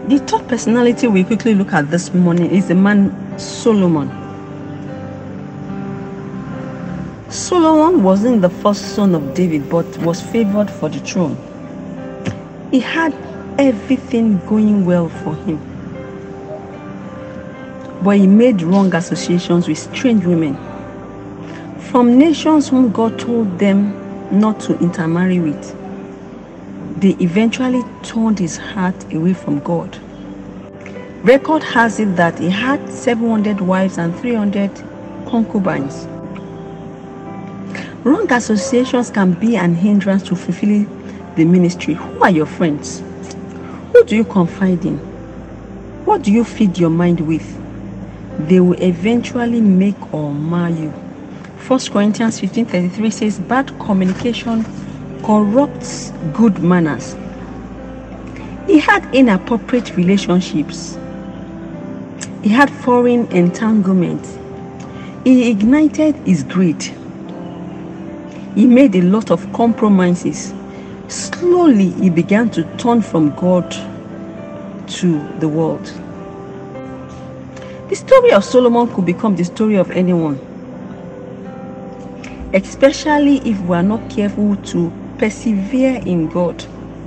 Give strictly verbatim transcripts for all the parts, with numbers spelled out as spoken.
The third personality we quickly look at this morning is the man Solomon. Solomon wasn't the first son of David, but was favored for the throne. He had everything going well for him, but he made wrong associations with strange women from nations whom God told them not to intermarry with. They eventually turned his heart away from God. Record has it that he had seven hundred wives and three hundred concubines. Wrong associations can be an hindrance to fulfilling the ministry. Who are your friends? Who do you confide in? What do you feed your mind with? They will eventually make or mar you. First Corinthians fifteen thirty-three says, bad communication corrupts good manners. He had inappropriate relationships. He had foreign entanglements. He ignited his greed. He made a lot of compromises. Slowly, he began to turn from God to the world. The story of Solomon could become the story of anyone, especially if we are not careful to persevere in God.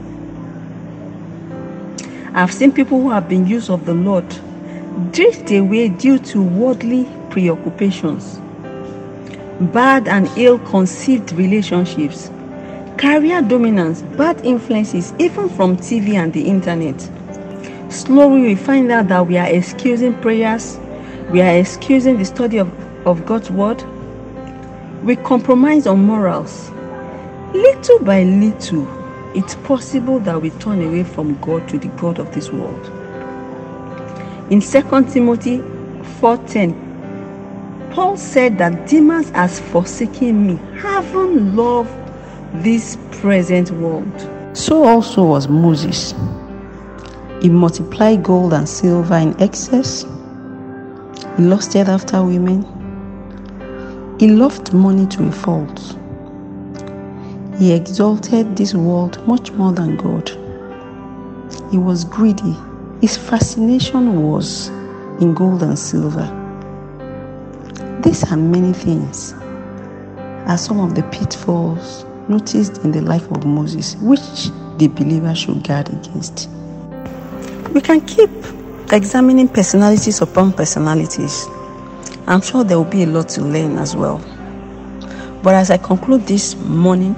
I've seen people who have been used of the Lord drift away due to worldly preoccupations, bad and ill-conceived relationships, career dominance, bad influences, even from T V and the internet. Slowly we find out that we are excusing prayers, we are excusing the study of, of God's word. We compromise on morals. Little by little, it's possible that we turn away from God to the God of this world. In Second Timothy four ten, Paul said that Demas has forsaken me, having loved this present world. So also was Moses. He multiplied gold and silver in excess. He lusted after women. He loved money to a fault. He exalted this world much more than God. He was greedy. His fascination was in gold and silver. These and many things are some of the pitfalls noticed in the life of Moses, which the believer should guard against. We can keep examining personalities upon personalities. I'm sure there will be a lot to learn as well. But as I conclude this morning,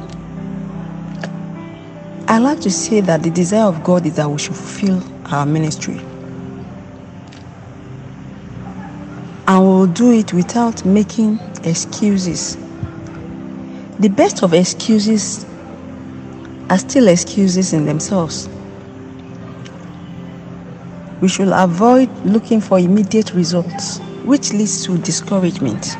I like to say that the desire of God is that we should fulfill our ministry. And we will do it without making excuses. The best of excuses are still excuses in themselves. We should avoid looking for immediate results, which leads to discouragement.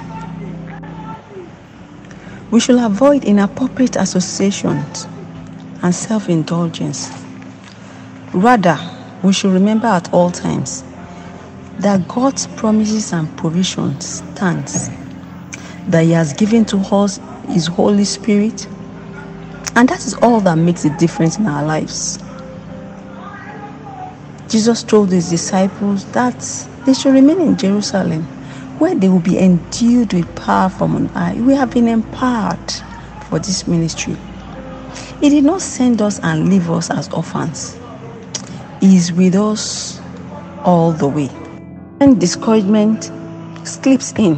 We should avoid inappropriate associations and self-indulgence. Rather, we should remember at all times that God's promises and provisions stands, that He has given to us His Holy Spirit, and that is all that makes a difference in our lives. Jesus told His disciples that they should remain in Jerusalem, where they will be endued with power from on high. We have been empowered for this ministry. He did not send us and leave us as orphans. He is with us all the way. When discouragement slips in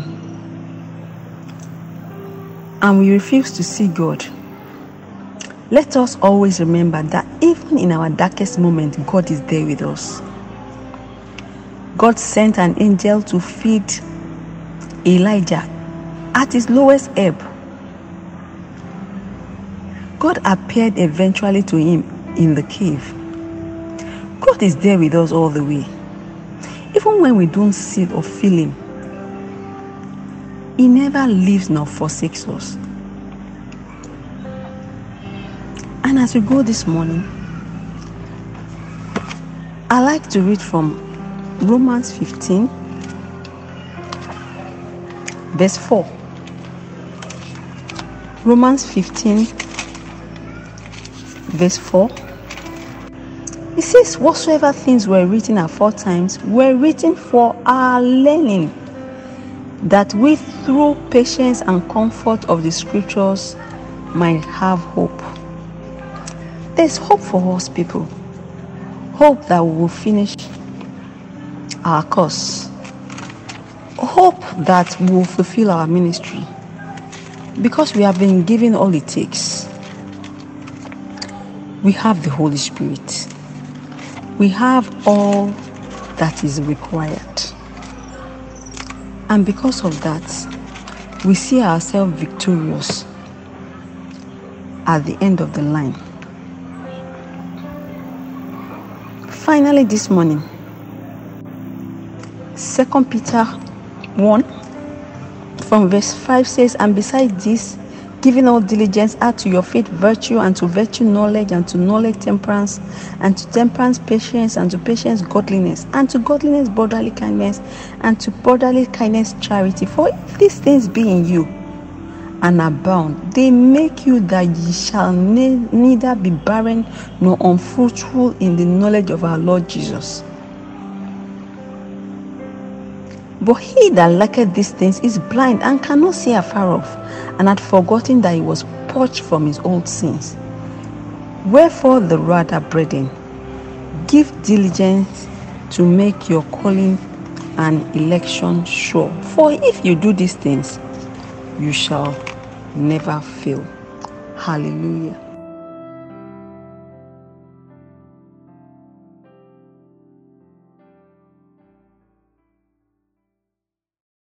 and we refuse to see God, let us always remember that even in our darkest moment, God is there with us. God sent an angel to feed Elijah at his lowest ebb. God appeared eventually to him in the cave. God is there with us all the way. Even when we don't see or feel Him, He never leaves nor forsakes us. And as we go this morning, I like to read from Romans fifteen, verse four. Romans fifteen, verse four. It says, whatsoever things were written aforetimes were written for our learning, that we through patience and comfort of the scriptures might have hope. There's hope for us, people. Hope that we will finish our course. Hope that we will fulfill our ministry, because we have been given all it takes. We have the Holy Spirit. We have all that is required. And because of that, we see ourselves victorious at the end of the line. Finally, this morning, Second Peter one from verse five says, and besides this, giving all diligence, add to your faith virtue, and to virtue knowledge, and to knowledge temperance, and to temperance patience, and to patience godliness, and to godliness brotherly kindness, and to brotherly kindness charity. For if these things be in you and abound, they make you that ye shall ne- neither be barren nor unfruitful in the knowledge of our Lord Jesus. But he that lacketh these things is blind and cannot see afar off, and had forgotten that he was purged from his old sins. Wherefore the rather, brethren, give diligence to make your calling and election sure. For if you do these things, you shall never fail. Hallelujah.